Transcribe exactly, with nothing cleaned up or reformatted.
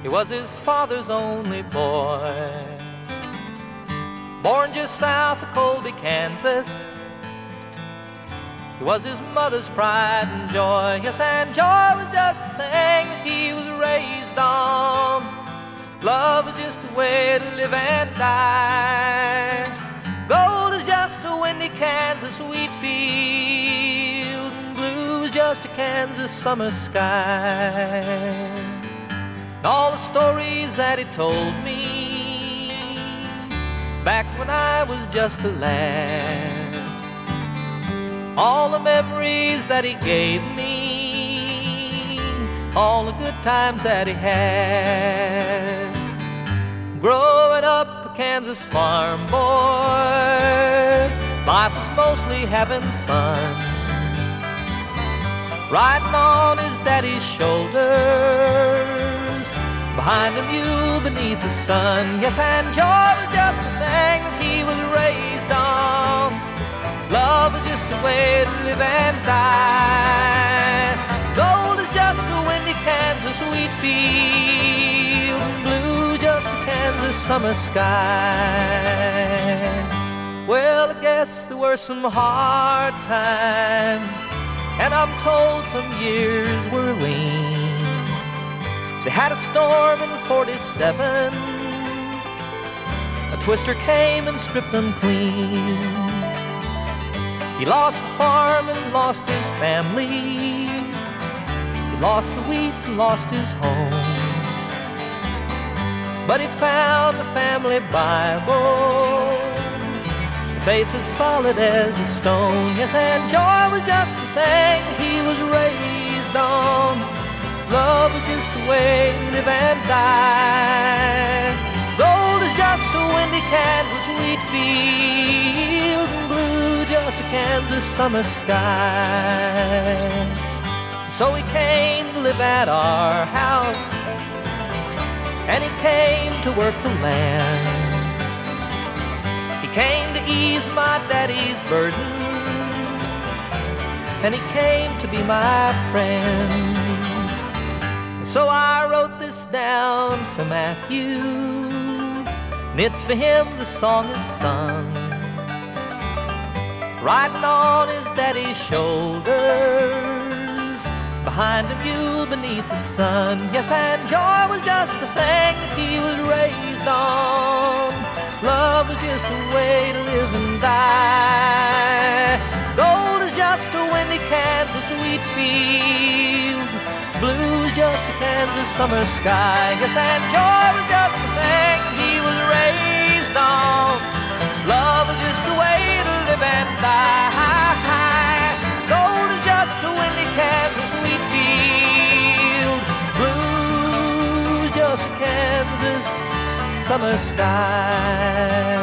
He was his father's only boy. Born just south of Colby, Kansas, he was his mother's pride and joy. Yes, and joy was just a thing that he was raised on. Love was just a way to live and die. Gold is just a windy Kansas wheat field, and blue is just a Kansas summer sky. And all the stories that he told me back when I was just a lad, all the memories that he gave me, all the good times that he had. Growing up a Kansas farm boy, life was mostly having fun, riding on his daddy's shoulders, behind a mule beneath the sun. Yes, and joy was just a thing that he was raised on. Love is just a way to live and die. Gold is just a windy Kansas wheat field, and blue just a Kansas summer sky. Well, I guess there were some hard times, and I'm told some years were lean. They had a storm in forty-seven, a twister came and stripped them clean. He lost the farm and lost his family. He lost the wheat and lost his home. But he found the family Bible. The faith is solid as a stone. Yes, and joy was just a thing he was raised on. Love was just a way to live and die. Gold is just a windy Kansas wheat field, and blue just a Kansas summer sky. So he came to live at our house, and he came to work the land. He came to ease my daddy's burden, and he came to be my friend. So I wrote this down for Matthew, and it's for him the song is sung. Riding on his daddy's shoulders, behind a mule beneath the sun. Yes, and joy was just a thing that he was raised on. Love was just a way to live and die. Gold is just a windy Kansas wheat field, blue is just a Kansas summer sky. Yes, and joy was just a thing he was raised on. Love is just a way to live and die. Gold is just a windy Kansas wheat field, blue is just a Kansas summer sky.